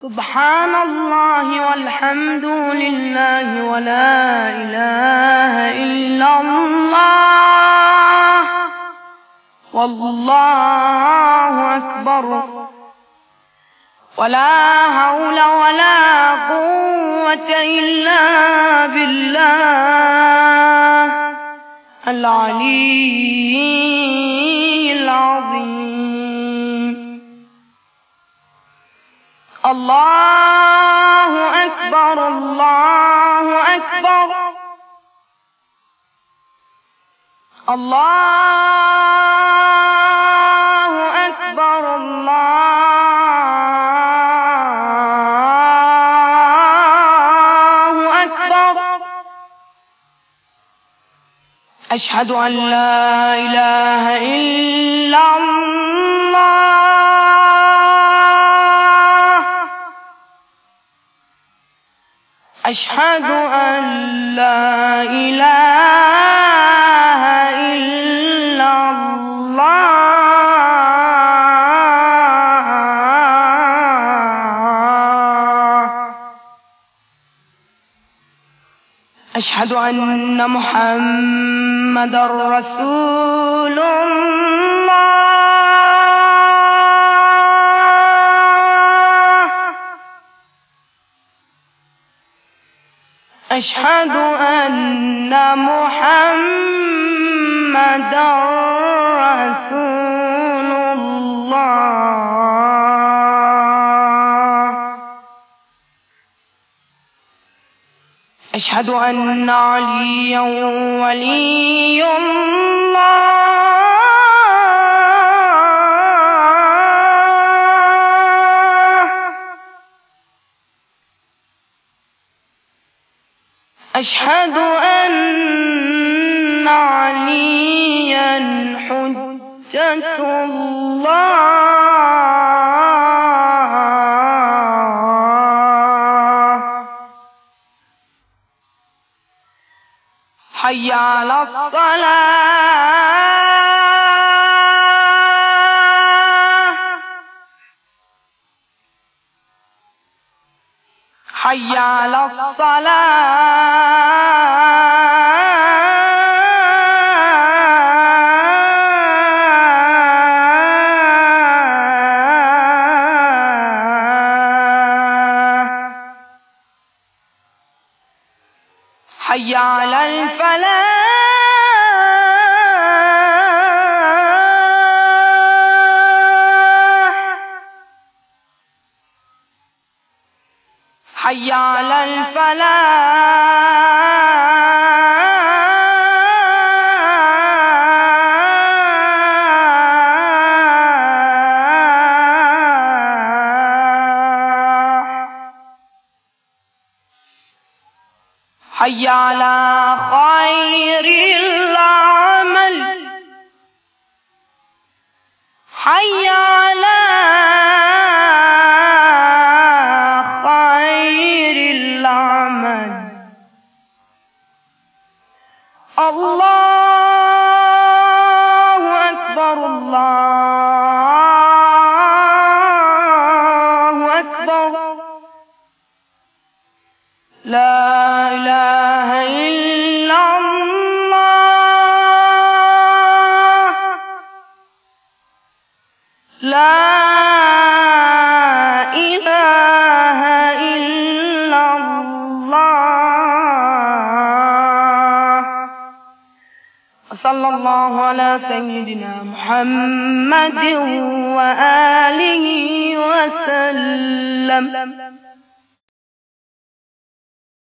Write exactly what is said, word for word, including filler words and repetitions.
سبحان الله والحمد لله ولا إله إلا الله والله أكبر ولا حول ولا قوة إلا بالله العلي العظيم. الله أكبر الله أكبر الله أكبر الله أكبر. أشهد أن لا إله إلا الله أشهد أن لا إله إلا الله أشهد أن محمدًا رسول الله أشهد أن محمدًا رسول الله أشهد أن عليًا ولي الله أشهد أن عليًا حجة الله. حي على الصلاة حي على الصلاة حي على الفلاح حي على الفلاح حي على خير العمل حي على خير العمل. الله أكبر الله أكبر لا إله إلا الله لا إله إلا الله. صلى الله على سيدنا محمد وآله وسلم.